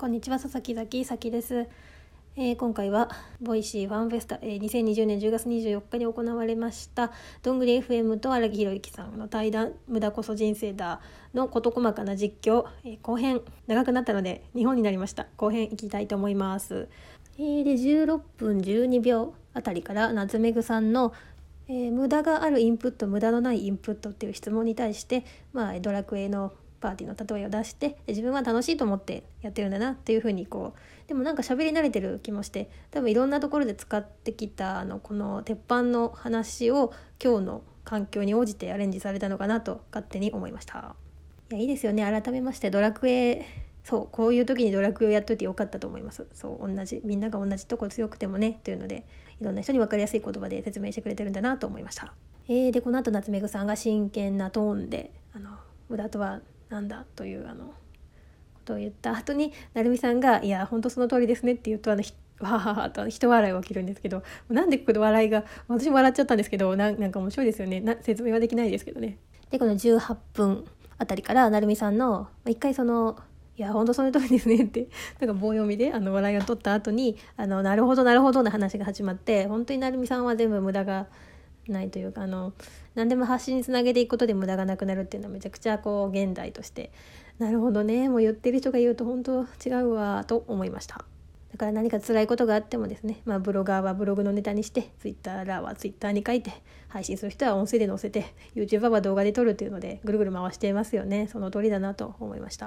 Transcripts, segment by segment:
こんにちは、佐々木さきです。今回はボイシーファンフェスタ、2020年10月24日に行われましたどんぐり FM と荒木宏之さんの対談無駄こそ人生だの事細かな実況、後編長くなったので2本になりました。後編いきたいと思います。で16分12秒あたりから夏目ぐさんの無駄があるインプット、無駄のないインプットっていう質問に対して、ドラクエのパーティーの例えを出して、で自分は楽しいと思ってやってるんだなっていう風にでもなんか喋り慣れてる気もして、多分いろんなところで使ってきたこの鉄板の話を今日の環境に応じてアレンジされたのかなと勝手に思いました。いいですよね。改めましてドラクエ、こういう時にドラクエをやっといてよかったと思います。みんなが同じとこ強くてもねというので、いろんな人に分かりやすい言葉で説明してくれてるんだなと思いました。でこの後夏目ぐさんが真剣なトーンで無駄とはなんだということを言った後に、成美さんがいや本当その通りですねって言うとわはははと人笑いが起きるんですけど、なんでここで笑いが、私も笑っちゃったんですけど、なんか面白いですよね。説明はできないですけどね。でこの18分あたりから成美さんの一回いや本当その通りですねってなんか棒読みで笑いを取った後になるほどなるほどな話が始まって、本当に成美さんは全部無駄がないというか、何でも発信につなげていくことで無駄がなくなるっていうのはめちゃくちゃ現代としてなるほどね、もう言ってる人が言うと本当違うわと思いました。だから何か辛いことがあってもですね、ブロガーはブログのネタにして、ツイッターはツイッターに書いて、配信する人は音声で載せて、 YouTuber は動画で撮るっていうのでぐるぐる回していますよね。その通りだなと思いました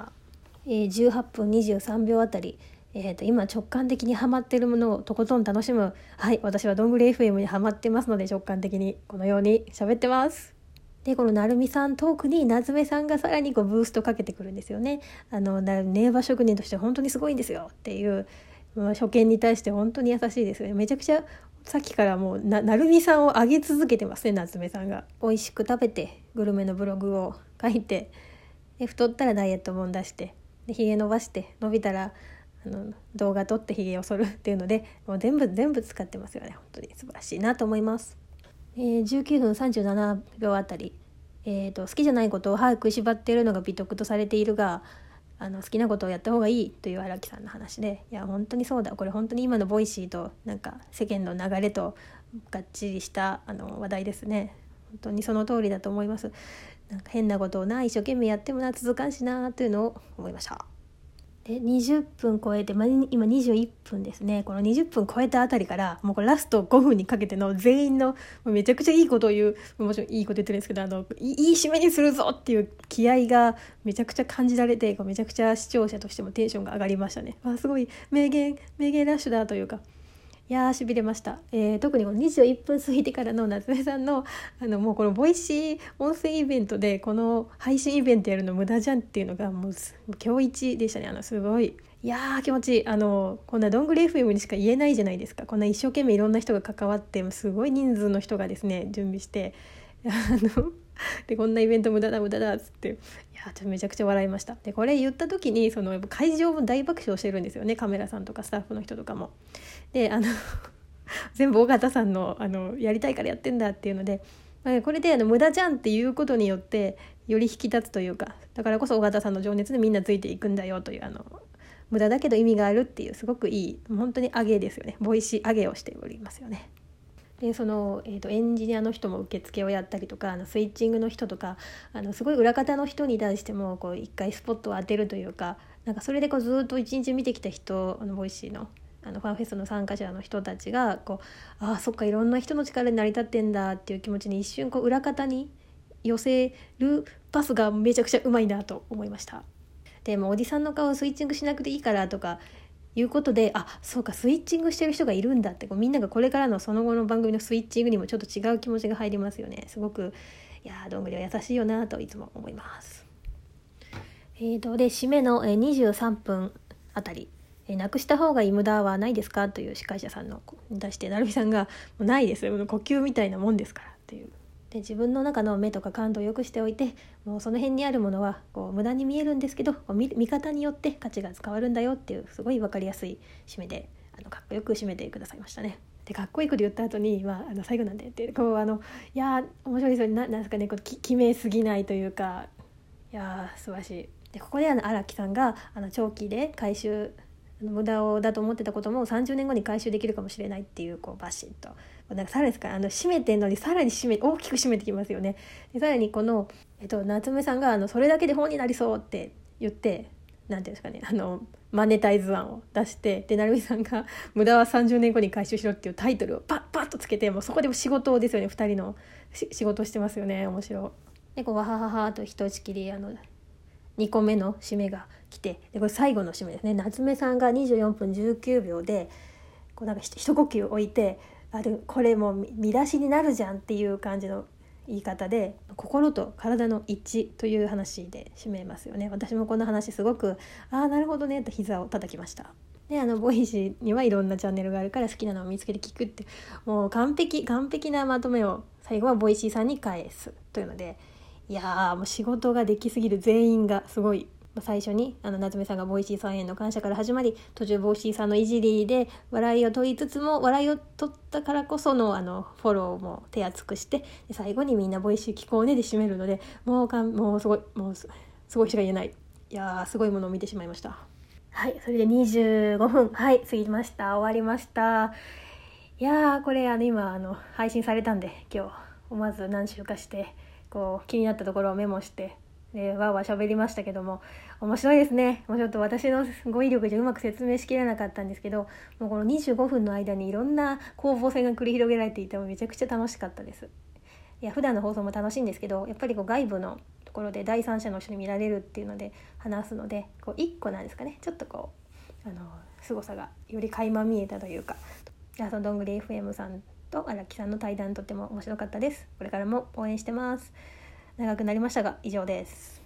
。18分23秒あたり、今直感的にハマっているものをとことん楽しむ。私はどんぐり FM にハマってますので、直感的にこのように喋ってます。でこの成美さんトークに夏目さんがさらにブーストかけてくるんですよね。名馬職人として本当にすごいんですよっていう、初見に対して本当に優しいですよね。めちゃくちゃさっきからもう成美さんを上げ続けてますね。夏目さんが美味しく食べてグルメのブログを書いて、で太ったらダイエット本出して、でひげ伸ばして、伸びたら動画撮ってひげを剃るっていうので、もう全部使ってますよね。本当に素晴らしいなと思います。19分37秒あたり、好きじゃないことを早く縛っているのが美徳とされているが、好きなことをやった方がいいという荒木さんの話で、いや本当にそうだ、これ本当に今のボイシーとなんか世間の流れとがっちりした話題ですね。本当にその通りだと思います。なんか変なことを一生懸命やっても続かんしなというのを思いました。で20分超えて、今21分ですね。この20分超えたあたりからもうこれラスト5分にかけての全員のめちゃくちゃいいことを言う、もちろんいいこと言ってるんですけど、いい締めにするぞっていう気合がめちゃくちゃ感じられて、めちゃくちゃ視聴者としてもテンションが上がりましたね。すごい名言ラッシュだというか、いやしびれました。特にこの21分過ぎてからの夏目さんのもうこのボイシー音声イベントでこの配信イベントやるの無駄じゃんっていうのがもう今日一でしたね。すごい気持ちいい。こんなどんぐり FM にしか言えないじゃないですか。こんな一生懸命いろんな人が関わって、すごい人数の人がですね準備してでこんなイベント無駄だっつって、めちゃくちゃ笑いました。でこれ言った時に会場も大爆笑してるんですよね。カメラさんとかスタッフの人とかも。で全部尾形さんのやりたいからやってんだっていうので、これで無駄じゃんっていうことによってより引き立つというか、だからこそ尾形さんの情熱でみんなついていくんだよという、無駄だけど意味があるっていう、すごくいい、本当に上げですよね。ボイシー上げをしておりますよね。でエンジニアの人も受付をやったりとか、スイッチングの人とか、すごい裏方の人に対しても一回スポットを当てるというか、なんかそれでずっと一日見てきた人、ボイシーのファンフェスの参加者の人たちがそっか、いろんな人の力に成り立ってんだっていう気持ちに一瞬裏方に寄せるパスがめちゃくちゃうまいなと思いました。でもおじさんの顔をスイッチングしなくていいからとかいうことで、そうか、スイッチングしてる人がいるんだって、みんながこれからのその後の番組のスイッチングにもちょっと違う気持ちが入りますよね。すごくどんぐりは優しいよなといつも思います。で締めの23分あたり、なくした方がいい無駄はないですかという司会者さんのに対して、成美さんがもうないですよ、呼吸みたいなもんですからっていう。で自分の中の目とか感度を良くしておいて、もうその辺にあるものは無駄に見えるんですけど、見方によって価値が変わるんだよっていう、すごい分かりやすい締めでかっこよく締めてくださいましたね。でかっこいいこと言った後に、最後なんでって面白いですよね。なんですかね、決めすぎないというか、素晴らしい。でここで荒木さんが長期で回収無駄だと思ってたことも30年後に回収できるかもしれないっていう、バシッとなんかさらにですか、締めてんのにさらに大きく締めてきますよね。でさらにこの、夏目さんがそれだけで本になりそうって言って、なんていうんですかね、マネタイズ案を出して、で成美さんが無駄は30年後に回収しろっていうタイトルをパッとつけて、もうそこでも仕事ですよね。2人の仕事してますよね。面白い。でわはははとひと打ち切り2個目の締めが来て、でこれ最後の締めですね。夏目さんが24分19秒でなんか一呼吸置いて、でこれもう見出しになるじゃんっていう感じの言い方で、心と体の一致という話で締めますよね。私もこの話すごくなるほどねと膝を叩きました。でボイシーにはいろんなチャンネルがあるから好きなのを見つけて聞くって、もう完璧なまとめを最後はボイシーさんに返すというので、いやもう仕事ができすぎる全員がすごい。最初に夏目さんがボイシーさんへの感謝から始まり、途中ボイシーさんのいじりで笑いを取りつつも、笑いを取ったからこそのフォローも手厚くして、で最後にみんなボイシー聞こうねで締めるので、もうすごいしか言えない。いやすごいものを見てしまいました。はい、それで25分過ぎました。終わりました。いやこれ今配信されたんで、今日思わず何週かして気になったところをメモしてわーわー喋りましたけども、面白いですね。もうちょっと私の語彙力じゃうまく説明しきれなかったんですけど、もうこの25分の間にいろんな攻防戦が繰り広げられていて、めちゃくちゃ楽しかったです。いや普段の放送も楽しいんですけど、やっぱり外部のところで第三者の人に見られるっていうので話すので、一個なんですかね、ちょっと凄さがより垣間見えたというか、そのどんぐり FM さんと荒木さんの対談とても面白かったです。これからも応援してます。長くなりましたが以上です。